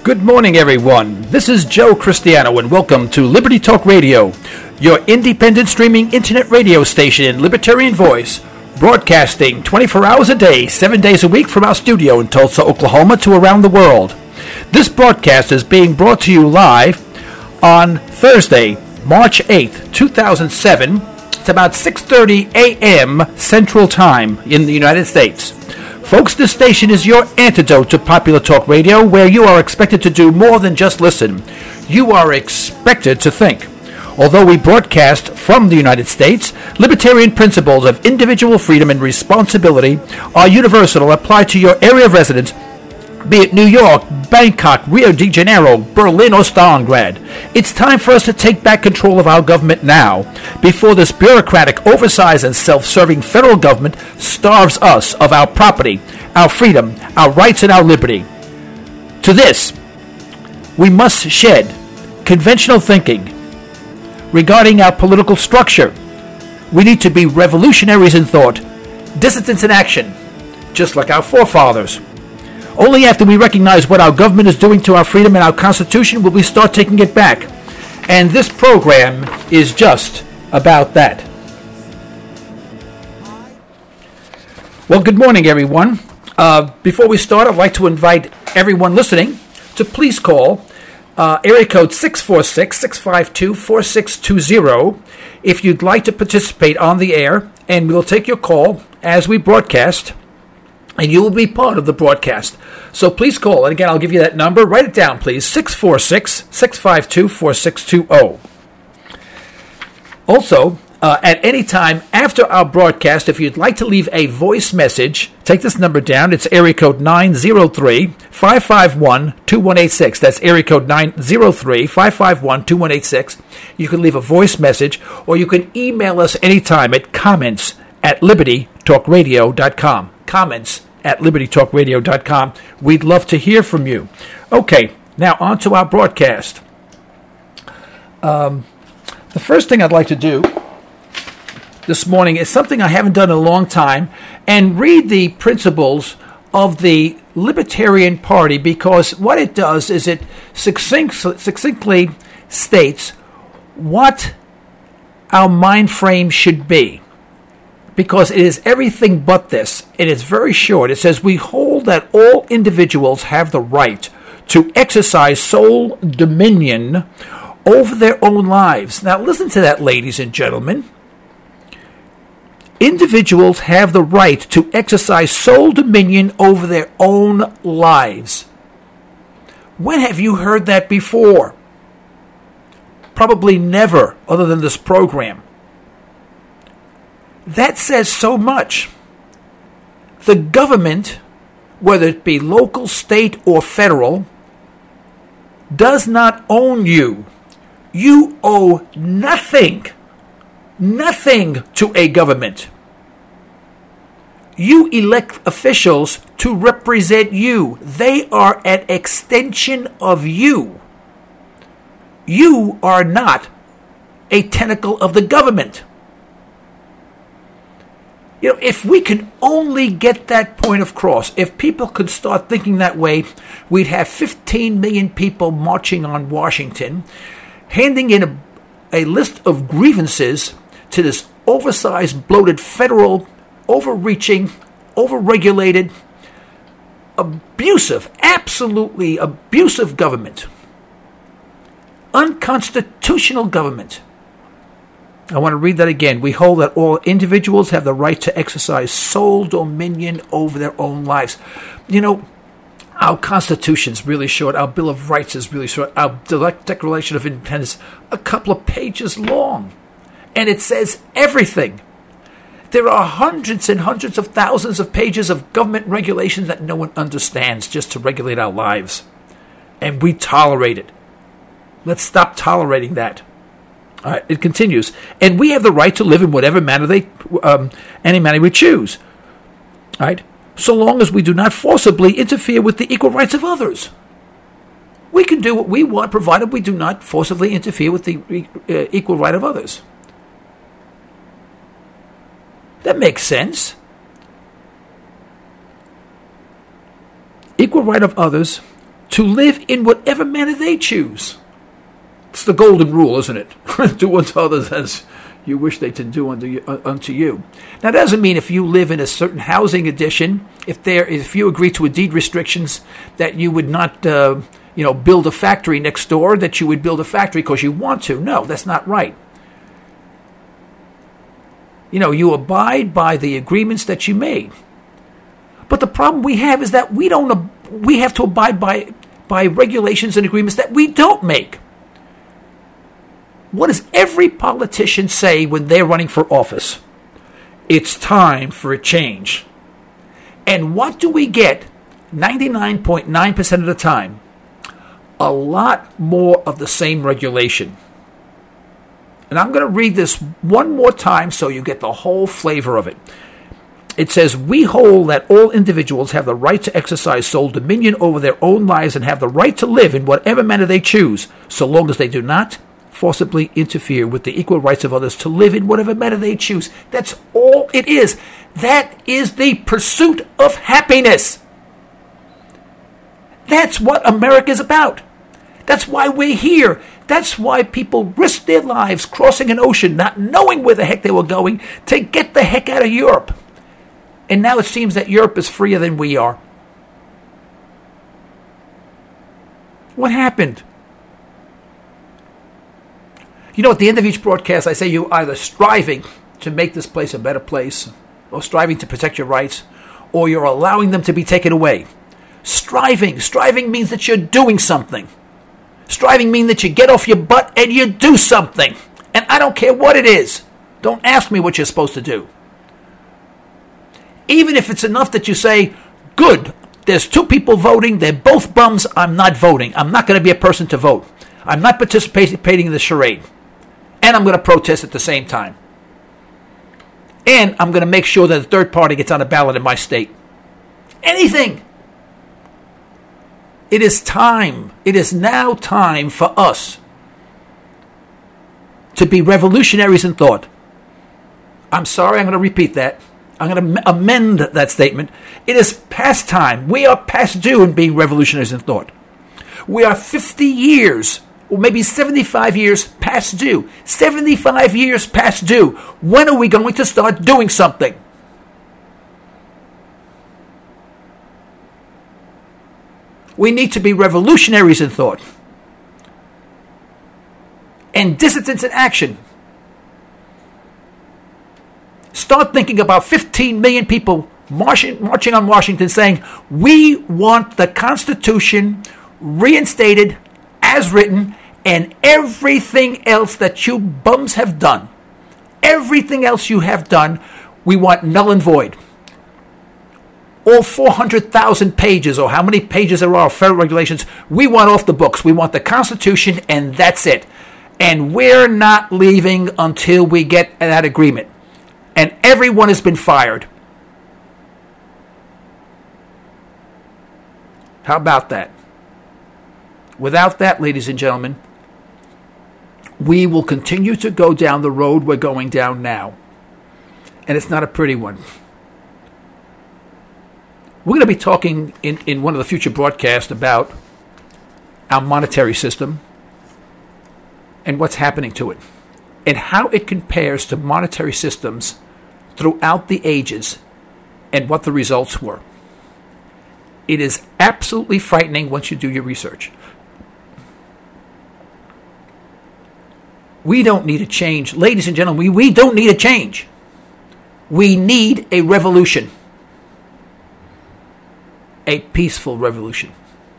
Good morning, everyone. This is Joe Cristiano, and welcome to Liberty Talk Radio, your independent streaming internet radio station in Libertarian Voice, broadcasting 24 hours a day, 7 days a week from our studio in Tulsa, Oklahoma, to around the world. This broadcast is being brought to you live on Thursday, March 8th, 2007. It's about 6:30 a.m. Central Time in the United States. Folks, this station is your antidote to popular talk radio, where you are expected to do more than just listen. You are expected to think. Although we broadcast from the United States, libertarian principles of individual freedom and responsibility are universal and apply to your area of residence, be it New York, Bangkok, Rio de Janeiro, Berlin, or Stalingrad. It's time for us to take back control of our government now, before this bureaucratic, oversized, and self-serving federal government starves us of our property, our freedom, our rights, and our liberty. To this, we must shed conventional thinking regarding our political structure. We need to be revolutionaries in thought, dissidents in action, just like our forefathers. Only after we recognize what our government is doing to our freedom and our Constitution will we start taking it back. And this program is just about that. Well, good morning, everyone. Before we start, I'd like to invite everyone listening to please call area code 646-652-4620 if you'd like to participate on the air, and we'll take your call as we broadcast, and you will be part of the broadcast. So please call. And again, I'll give you that number. Write it down, please. 646-652-4620. Also, at any time after our broadcast, if you'd like to leave a voice message, take this number down. It's area code 903-551-2186. That's area code 903-551-2186. You can leave a voice message, or you can email us anytime at comments@libertytalkradio.com. Comments@libertytalkradio.com. We'd love to hear from you. Okay, now on to our broadcast. The first thing I'd like to do this morning is something I haven't done in a long time, and read the principles of the Libertarian Party, because what it does is it succinctly states what our mind frame should be. Because it is everything but this. It is very short. It says, we hold that all individuals have the right to exercise sole dominion over their own lives. Now listen to that, ladies and gentlemen. Individuals have the right to exercise sole dominion over their own lives. When have you heard that before? Probably never, other than this program. That says so much. The government, whether it be local, state, or federal, does not own you. You owe nothing to a government. You elect officials to represent you. They are an extension of you. You are not a tentacle of the government. You know, if we could only get that point across, if people could start thinking that way, we'd have 15 million people marching on Washington, handing in a list of grievances to this oversized, bloated, federal, overreaching, overregulated, abusive, absolutely abusive government. Unconstitutional government. I want to read that again. We hold that all individuals have the right to exercise sole dominion over their own lives. You know, our Constitution's really short. Our Bill of Rights is really short. Our Declaration of Independence, a couple of pages long. And it says everything. There are hundreds and hundreds of thousands of pages of government regulations that no one understands just to regulate our lives. And we tolerate it. Let's stop tolerating that. All right, it continues. And we have the right to live in whatever manner any manner we choose. All right? So long as we do not forcibly interfere with the equal rights of others. We can do what we want, provided we do not forcibly interfere with the equal right of others. That makes sense. Equal right of others to live in whatever manner they choose. It's the golden rule, isn't it? Do unto others as you wish they to do unto you. Now, that doesn't mean if you live in a certain housing addition, if you agree to a deed restrictions, that you would not, build a factory next door, that you would build a factory because you want to. No, that's not right. You abide by the agreements that you made. But the problem we have is that we have to abide by regulations and agreements that we don't make. What does every politician say when they're running for office? It's time for a change. And what do we get 99.9% of the time? A lot more of the same regulation. And I'm going to read this one more time so you get the whole flavor of it. It says, we hold that all individuals have the right to exercise sole dominion over their own lives and have the right to live in whatever manner they choose, so long as they do not forcibly interfere with the equal rights of others to live in whatever manner they choose. That's all it is. That is the pursuit of happiness. That's what America is about. That's why we're here. That's why people risk their lives crossing an ocean, not knowing where the heck they were going, to get the heck out of Europe. And now it seems that Europe is freer than we are. What happened? At the end of each broadcast, I say you're either striving to make this place a better place, or striving to protect your rights, or you're allowing them to be taken away. Striving means that you're doing something. Striving means that you get off your butt and you do something. And I don't care what it is. Don't ask me what you're supposed to do. Even if it's enough that you say, good, there's 2 people voting, they're both bums, I'm not voting. I'm not going to be a person to vote. I'm not participating in the charade. And I'm going to protest at the same time. And I'm going to make sure that the third party gets on the ballot in my state. Anything. It is time. It is now time for us to be revolutionaries in thought. I'm sorry, I'm going to repeat that. I'm going to amend that statement. It is past time. We are past due in being revolutionaries in thought. We are 50 years, or maybe 75 years past due. 75 years past due. When are we going to start doing something? We need to be revolutionaries in thought. And dissidents in action. Start thinking about 15 million people marching on Washington saying, we want the Constitution reinstated as written, and everything else that you bums have done, everything else you have done, we want null and void. All 400,000 pages, or how many pages there are of federal regulations, we want off the books. We want the Constitution, and that's it. And we're not leaving until we get that agreement. And everyone has been fired. How about that? Without that, ladies and gentlemen, we will continue to go down the road we're going down now. And it's not a pretty one. We're going to be talking in one of the future broadcasts about our monetary system and what's happening to it, and how it compares to monetary systems throughout the ages and what the results were. It is absolutely frightening once you do your research. We don't need a change. Ladies and gentlemen, we don't need a change. We need a revolution. A peaceful revolution.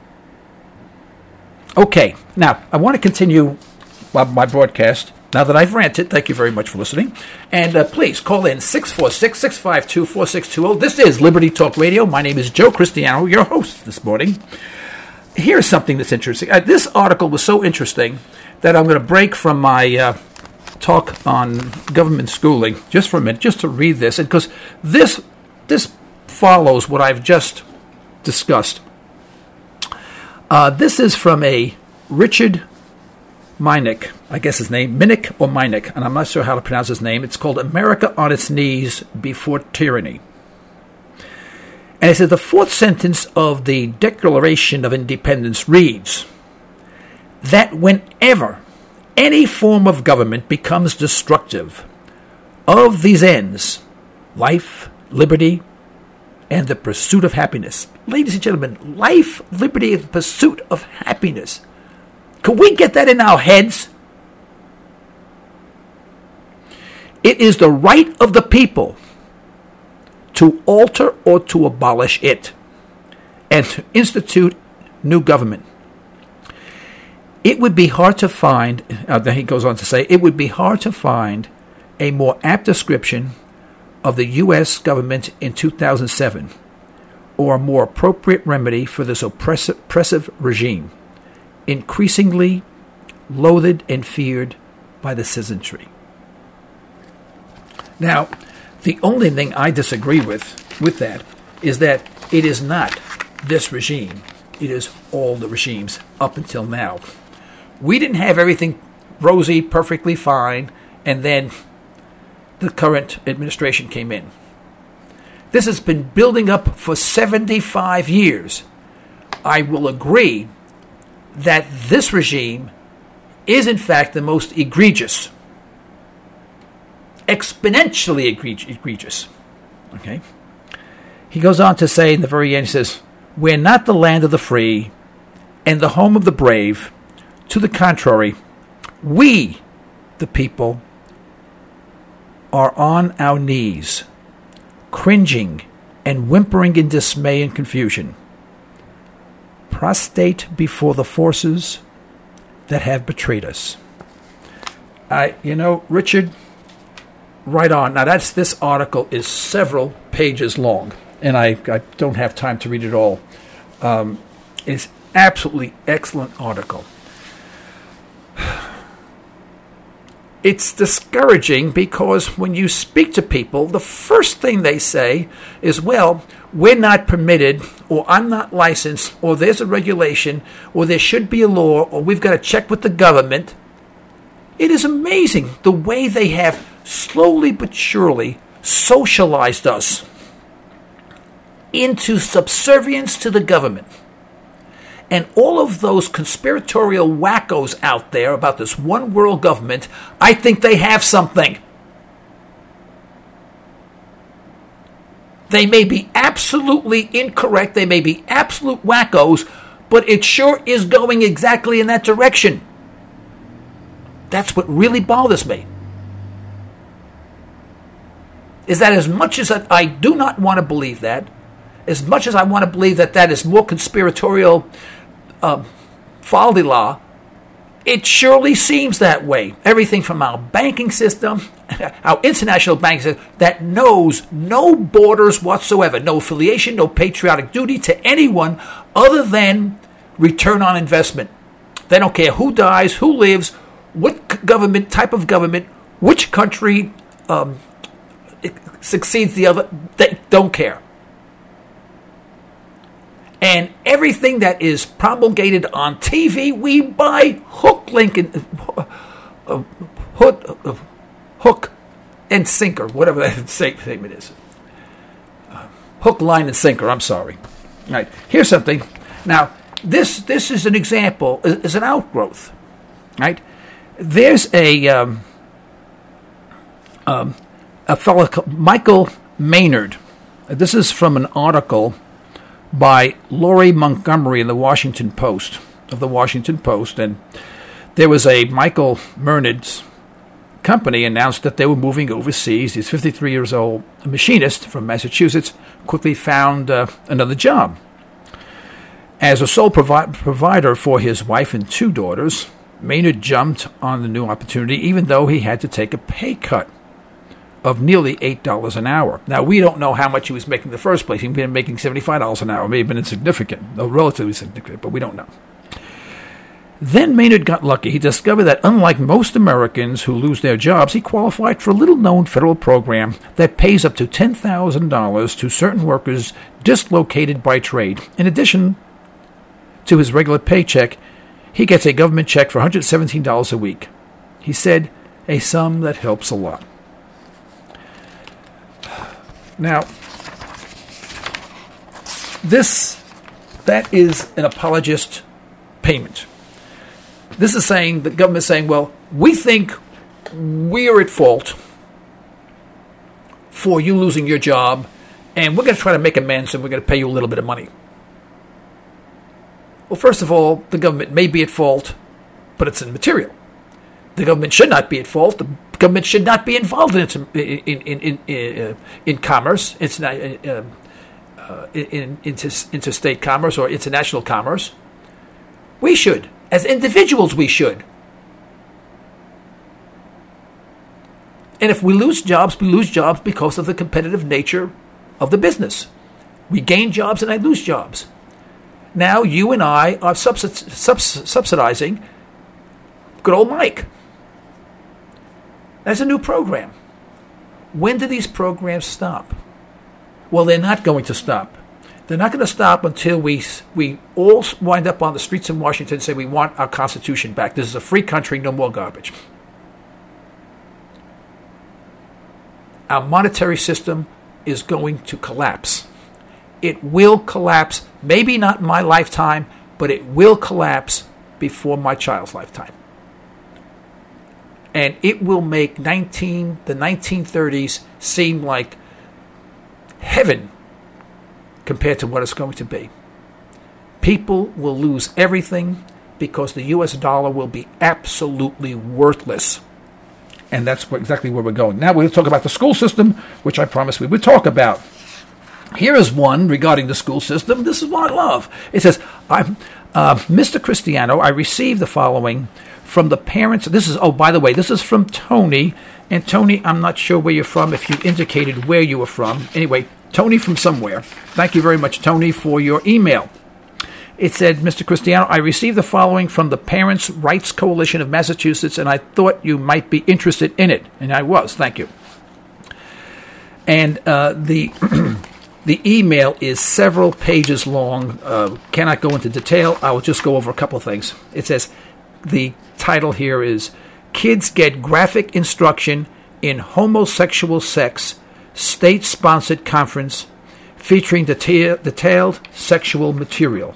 Okay, now I want to continue my broadcast. Now that I've ranted, thank you very much for listening. And please call in 646-652-4620. This is Liberty Talk Radio. My name is Joe Cristiano, your host this morning. Here's something that's interesting. This article was so interesting that I'm going to break from my talk on government schooling just for a minute, just to read this. And because this follows what I've just discussed. This is from a Richard Minnick, I guess his name, Minnick or Minnick, and I'm not sure how to pronounce his name. It's called America on Its Knees Before Tyranny. And it says the fourth sentence of the Declaration of Independence reads that whenever any form of government becomes destructive of these ends, life, liberty, and the pursuit of happiness. Ladies and gentlemen, life, liberty, and the pursuit of happiness. Can we get that in our heads? It is the right of the people to alter or to abolish it and to institute new government. It would be hard to find, then he goes on to say, it would be hard to find a more apt description of the U.S. government in 2007 or a more appropriate remedy for this oppressive regime, increasingly loathed and feared by the citizenry. Now, the only thing I disagree with that is that it is not this regime. It is all the regimes up until now. We didn't have everything rosy, perfectly fine, and then the current administration came in. This has been building up for 75 years. I will agree that this regime is in fact the most egregious. Exponentially egregious. Okay? He goes on to say in the very end, he says, "We're not the land of the free and the home of the brave. To the contrary, we, the people, are on our knees, cringing and whimpering in dismay and confusion, prostrate before the forces that have betrayed us." Richard, right on. Now, this article is several pages long, and I don't have time to read it all. It's absolutely excellent article. It's discouraging because when you speak to people, the first thing they say is, well, we're not permitted, or I'm not licensed, or there's a regulation, or there should be a law, or we've got to check with the government. It is amazing the way they have slowly but surely socialized us into subservience to the government. And all of those conspiratorial wackos out there about this one world government, I think they have something. They may be absolutely incorrect, they may be absolute wackos, but it sure is going exactly in that direction. That's what really bothers me. Is that as much as I do not want to believe that, as much as I want to believe that is more conspiratorial folly-la, it surely seems that way. Everything from our banking system, our international banking system, that knows no borders whatsoever, no affiliation, no patriotic duty to anyone other than return on investment. They don't care who dies, who lives, what government, type of government, which country succeeds the other. They don't care. And everything that is promulgated on TV, we buy hook, and sinker, whatever that statement is. Hook, line, and sinker, I'm sorry. All right, here's something. Now, this is an example, is an outgrowth. Right? There's a fellow called Michael Maynard. This is from an article by Laurie Montgomery in the Washington Post, and there was a Michael Maynard's company announced that they were moving overseas. He's 53 years old, a machinist from Massachusetts, quickly found another job. As a sole provider for his wife and two daughters, Maynard jumped on the new opportunity even though he had to take a pay cut of nearly $8 an hour. Now, we don't know how much he was making in the first place. He'd been making $75 an hour. It may have been insignificant, though relatively significant, but we don't know. Then Maynard got lucky. He discovered that unlike most Americans who lose their jobs, he qualified for a little-known federal program that pays up to $10,000 to certain workers dislocated by trade. In addition to his regular paycheck, he gets a government check for $117 a week. He said, a sum that helps a lot. That is an apologist payment. This is saying, the government is saying, well, we think we are at fault for you losing your job, and we're going to try to make amends, and we're going to pay you a little bit of money. Well, first of all, the government may be at fault, but it's immaterial. The government should not be at fault. The government should not be involved in commerce. It's not in interstate commerce or international commerce. We should. As individuals, we should. And if we lose jobs because of the competitive nature of the business. We gain jobs and I lose jobs. Now you and I are subsidizing good old Mike. That's a new program. When do these programs stop? Well, they're not going to stop. They're not going to stop until we all wind up on the streets in Washington and say we want our Constitution back. This is a free country, no more garbage. Our monetary system is going to collapse. It will collapse, maybe not in my lifetime, but it will collapse before my child's lifetime. And it will make the 1930s seem like heaven compared to what it's going to be. People will lose everything because the U.S. dollar will be absolutely worthless. And that's exactly where we're going. Now we're going to talk about the school system, which I promised we would talk about. Here is one regarding the school system. This is what I love. It says, Mr. Cristiano, I received the following from the parents. This is, oh, by the way, this is from Tony. And Tony, I'm not sure where you're from, if you indicated where you were from. Anyway, Tony from somewhere. Thank you very much, Tony, for your email. It said, Mr. Cristiano, I received the following from the Parents' Rights Coalition of Massachusetts, and I thought you might be interested in it. And I was. Thank you. And the email is several pages long. Cannot go into detail. I will just go over a couple of things. It says, the title here is, Kids Get Graphic Instruction in Homosexual Sex, State-Sponsored Conference featuring detailed sexual material.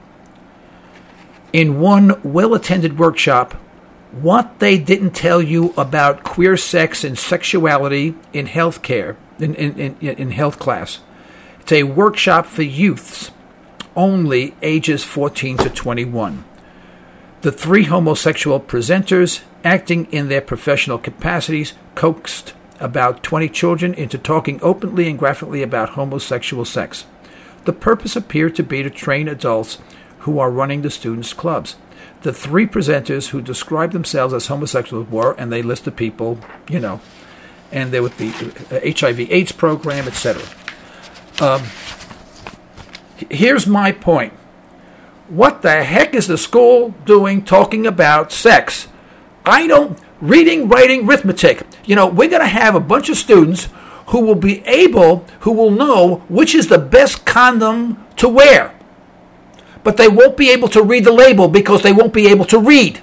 In one well-attended workshop, What They Didn't Tell You About Queer Sex and Sexuality in Healthcare, in health class. It's a workshop for youths, only ages 14 to 21. The three homosexual presenters, acting in their professional capacities, coaxed about 20 children into talking openly and graphically about homosexual sex. The purpose appeared to be to train adults who are running the students' clubs. The three presenters who described themselves as homosexuals were, and they listed people, and they with the HIV/AIDS program, etc. Here's my point. What the heck is the school doing talking about sex? Reading, writing, arithmetic. We're going to have a bunch of students who will know which is the best condom to wear. But they won't be able to read the label because they won't be able to read.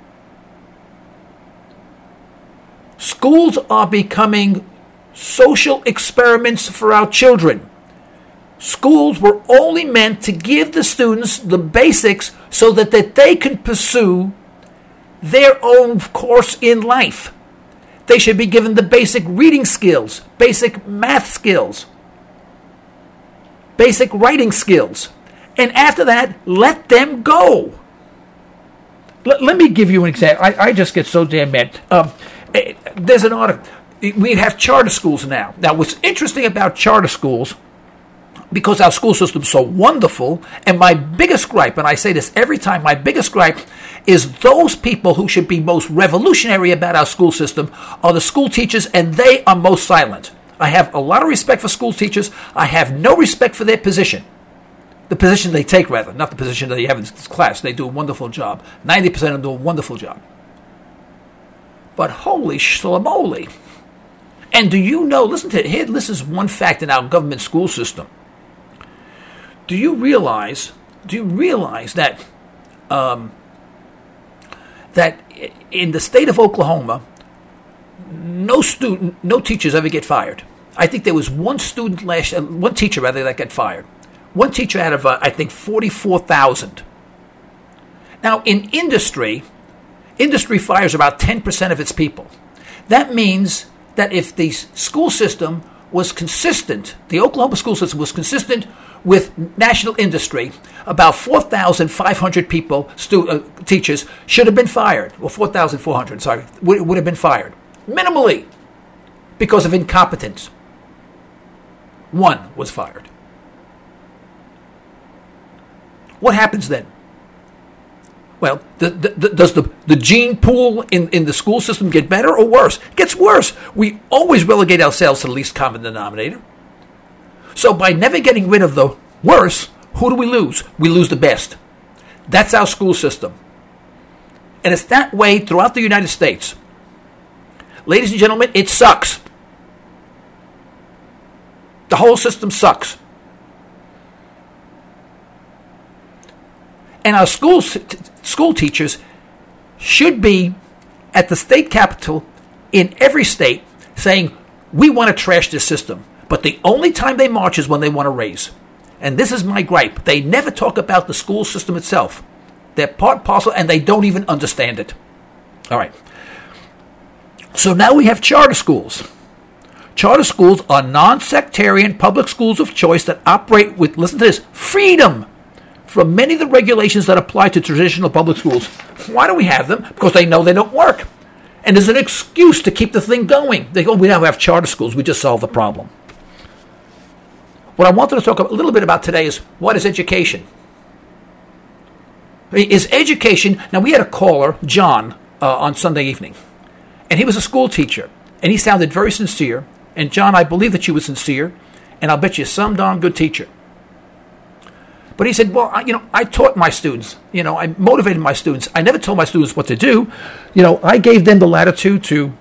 Schools are becoming social experiments for our children. Schools were only meant to give the students the basics so that they can pursue their own course in life. They should be given the basic reading skills, basic math skills, basic writing skills. And after that, let them go. Let me give you an example. I just get so damn mad. There's an article. We have charter schools now. Now, what's interesting about charter schools, because our school system is so wonderful, and my biggest gripe, and I say this every time, my biggest gripe is those people who should be most revolutionary about our school system are the school teachers, and they are most silent. I have a lot of respect for school teachers. I have no respect for their position. The position they take, rather, not the position that they have in this class. They do a wonderful job. 90% of them do a wonderful job. But holy shlamoli. And do you know, listen to it, here, this is one fact in our government school system. Do you realize that that in the state of Oklahoma, no teachers ever get fired? I think there was one teacher that got fired. one teacher out of, I think, 44,000. Now, in industry fires about 10% of its people. That means that if the school system was consistent, the Oklahoma school system was consistent with national industry, about 4,500 people, teachers, should have been fired. Well, 4,400, sorry, would have been fired. Minimally, because of incompetence. One was fired. What happens then? Well, does the gene pool in the school system get better or worse? It gets worse. We always relegate ourselves to the least common denominator. So by never getting rid of the worst, who do we lose? We lose the best. That's our school system. And it's that way throughout the United States. Ladies and gentlemen, it sucks. The whole system sucks. And our school teachers should be at the state capitol in every state saying, we want to trash this system. But the only time they march is when they want to raise. And this is my gripe. They never talk about the school system itself. They're part and parcel, and they don't even understand it. All right. So now we have charter schools. Charter schools are non-sectarian public schools of choice that operate with, listen to this, freedom from many of the regulations that apply to traditional public schools. Why do we have them? Because they know they don't work. And there's an excuse to keep the thing going. They go, we now have charter schools. We just solved the problem. What I wanted to talk a little bit about today is, what is education? Is education... Now, we had a caller, John, on Sunday evening. And he was a school teacher. And he sounded very sincere. And John, I believe that you were sincere. And I'll bet you some darn good teacher. But he said, well, I taught my students. I motivated my students. I never told my students what to do. I gave them the latitude to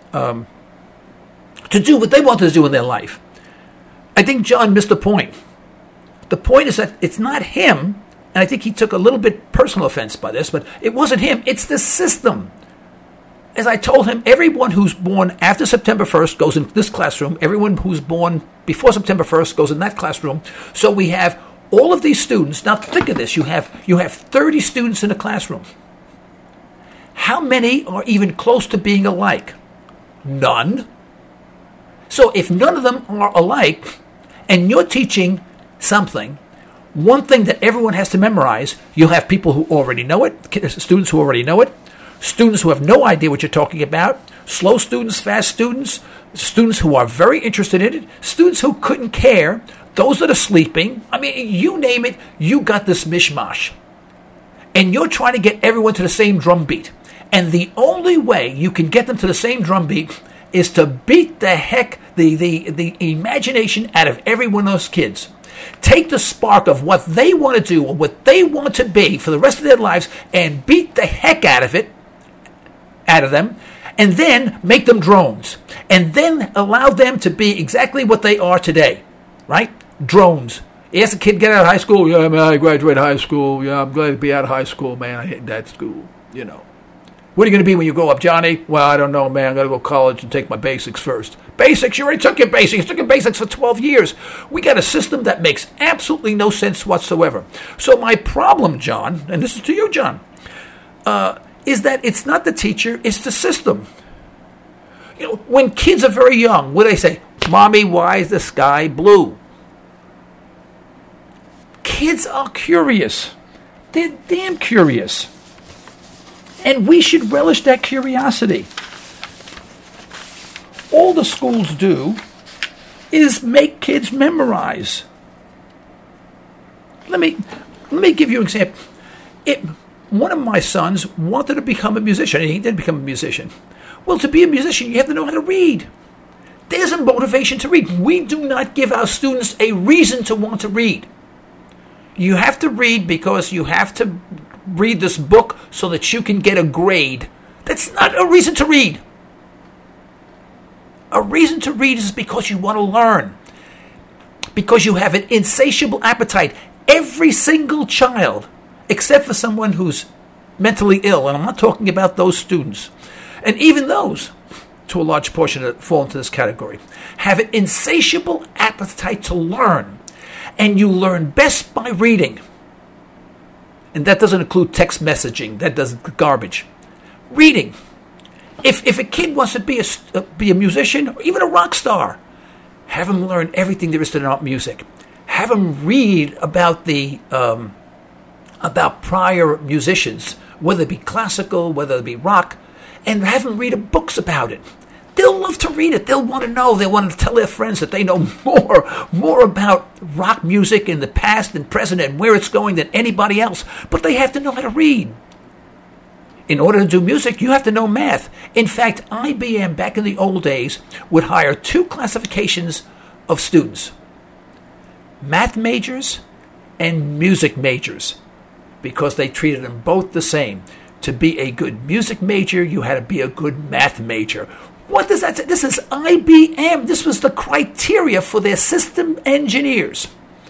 do what they wanted to do in their life. I think John missed the point. The point is that it's not him, and I think he took a little bit personal offense by this, but it wasn't him. It's the system. As I told him, everyone who's born after September 1st goes in this classroom. Everyone who's born before September 1st goes in that classroom. So we have all of these students. Now think of this. You have 30 students in a classroom. How many are even close to being alike? None. So if none of them are alike, and you're teaching something, one thing that everyone has to memorize, you'll have people who already know it, students who already know it, students who have no idea what you're talking about, slow students, fast students, students who are very interested in it, students who couldn't care, those that are sleeping. I mean, you name it, you got this mishmash. And you're trying to get everyone to the same drum beat. And the only way you can get them to the same drum beat is to beat the heck, the imagination out of every one of those kids. Take the spark of what they want to do or what they want to be for the rest of their lives and beat the heck out of them, and then make them drones. And then allow them to be exactly what they are today, right? Drones. You ask a kid, get out of high school. Yeah, man, I graduated high school. Yeah, I'm glad to be out of high school, man. I hate that school, What are you going to be when you grow up, Johnny? Well, I don't know, man. I'm going to go to college and take my basics first. Basics? You already took your basics. You took your basics for 12 years. We got a system that makes absolutely no sense whatsoever. So my problem, John, and this is to you, John, is that it's not the teacher, it's the system. When kids are very young, what do they say? Mommy, why is the sky blue? Kids are curious. They're damn curious. And we should relish that curiosity. All the schools do is make kids memorize. Let me give you an example. One of my sons wanted to become a musician, and he did become a musician. Well, to be a musician, you have to know how to read. There's a motivation to read. We do not give our students a reason to want to read. You have to read because you have to read this book so that you can get a grade. That's not a reason to read. A reason to read is because you want to learn. Because you have an insatiable appetite. Every single child, except for someone who's mentally ill, and I'm not talking about those students, and even those, to a large portion that fall into this category, have an insatiable appetite to learn. And you learn best by reading. And that doesn't include text messaging. That does garbage. Reading. If a kid wants to be a musician or even a rock star, have him learn everything there is to know about music. Have him read about about prior musicians, whether it be classical, whether it be rock, and have them read books about it. They'll love to read it. They'll want to know. They want to tell their friends that they know more about rock music in the past and present and where it's going than anybody else. But they have to know how to read. In order to do music, you have to know math. In fact, IBM back in the old days would hire 2 classifications of students: math majors and music majors, because they treated them both the same. To be a good music major, you had to be a good math major. What does that say? This is IBM. This was the criteria for their system engineers.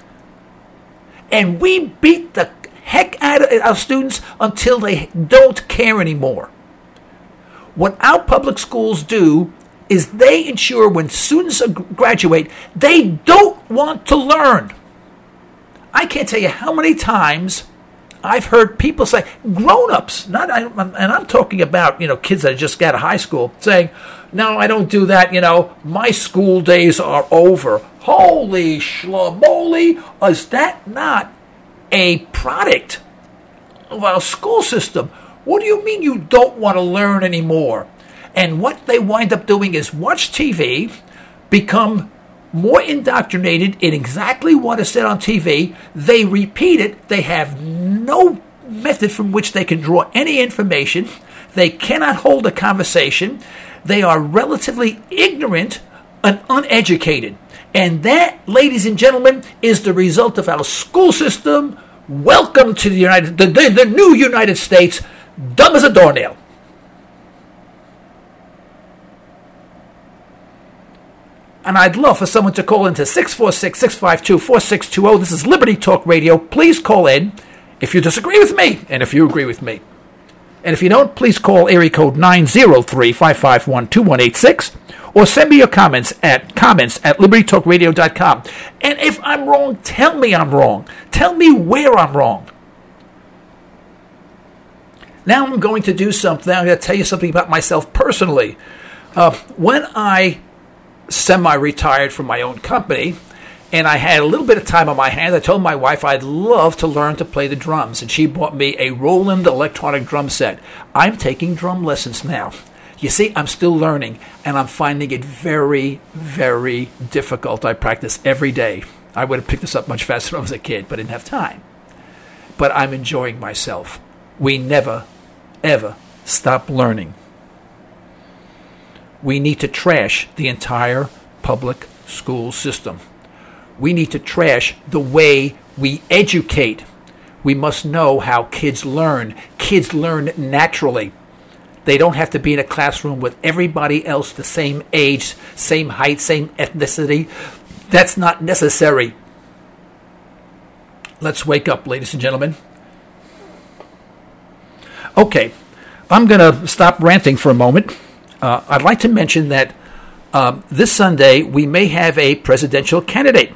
And we beat the heck out of our students until they don't care anymore. What our public schools do is they ensure when students graduate, they don't want to learn. I can't tell you how many times I've heard people say, grown-ups, and I'm talking about, kids that just got out of high school, saying, no, I don't do that, my school days are over. Holy schlamoli, is that not a product of our school system? What do you mean you don't want to learn anymore? And what they wind up doing is watch TV, become more indoctrinated in exactly what is said on TV. They repeat it. They have no method from which they can draw any information. They cannot hold a conversation. They are relatively ignorant and uneducated. And that, ladies and gentlemen, is the result of our school system. Welcome to the new United States, dumb as a doornail. And I'd love for someone to call into 646-652-4620. This is Liberty Talk Radio. Please call in if you disagree with me and if you agree with me. And if you don't, please call area code 903-551-2186 or send me your comments at libertytalkradio.com. And if I'm wrong, tell me I'm wrong. Tell me where I'm wrong. Now I'm going to do something. I'm going to tell you something about myself personally. When I semi-retired from my own company, and I had a little bit of time on my hands, I told my wife I'd love to learn to play the drums, and she bought me a Roland electronic drum set. I'm taking drum lessons now. You see, I'm still learning, and I'm finding it very, very difficult. I practice every day. I would have picked this up much faster when I was a kid, but I didn't have time. But I'm enjoying myself. We never, ever stop learning. We need to trash the entire public school system. We need to trash the way we educate. We must know how kids learn. Kids learn naturally. They don't have to be in a classroom with everybody else the same age, same height, same ethnicity. That's not necessary. Let's wake up, ladies and gentlemen. Okay, I'm going to stop ranting for a moment. I'd like to mention that this Sunday we may have a presidential candidate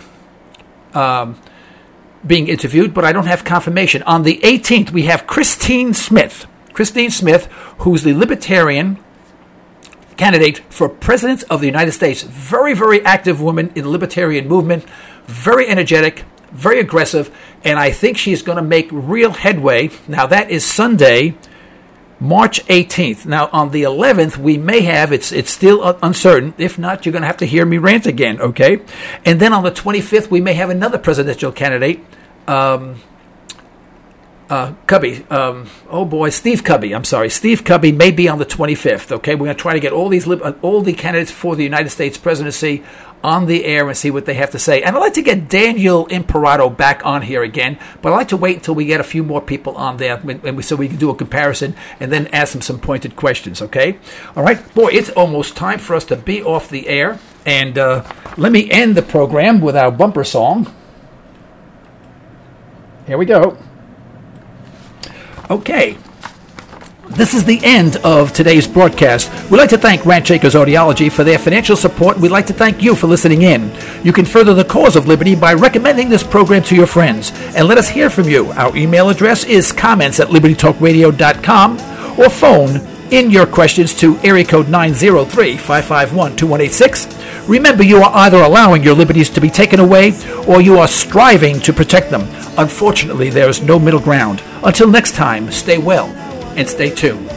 being interviewed, but I don't have confirmation. On the 18th, we have Christine Smith. Christine Smith, who's the Libertarian candidate for President of the United States. Very, very active woman in the Libertarian movement. Very energetic, very aggressive, and I think she's going to make real headway. Now, that is Sunday, March 18th. Now, on the 11th, we may have, it's still uncertain. If not, you're going to have to hear me rant again, okay? And then on the 25th, we may have another presidential candidate, Cubby. Steve Cubby. I'm sorry. Steve Cubby may be on the 25th, okay? We're going to try to get all the candidates for the United States presidency on the air and see what they have to say. And I'd like to get Daniel Imperato back on here again, but I'd like to wait until we get a few more people on there so we can do a comparison and then ask them some pointed questions, okay? All right. Boy, it's almost time for us to be off the air. And let me end the program with our bumper song. Here we go. Okay. This is the end of today's broadcast. We'd like to thank Ranch Acres Audiology for their financial support. We'd like to thank you for listening in. You can further the cause of liberty by recommending this program to your friends. And let us hear from you. Our email address is comments@libertytalkradio.com, or phone in your questions to area code 903-551-2186. Remember, you are either allowing your liberties to be taken away or you are striving to protect them. Unfortunately, there is no middle ground. Until next time, stay well and stay tuned.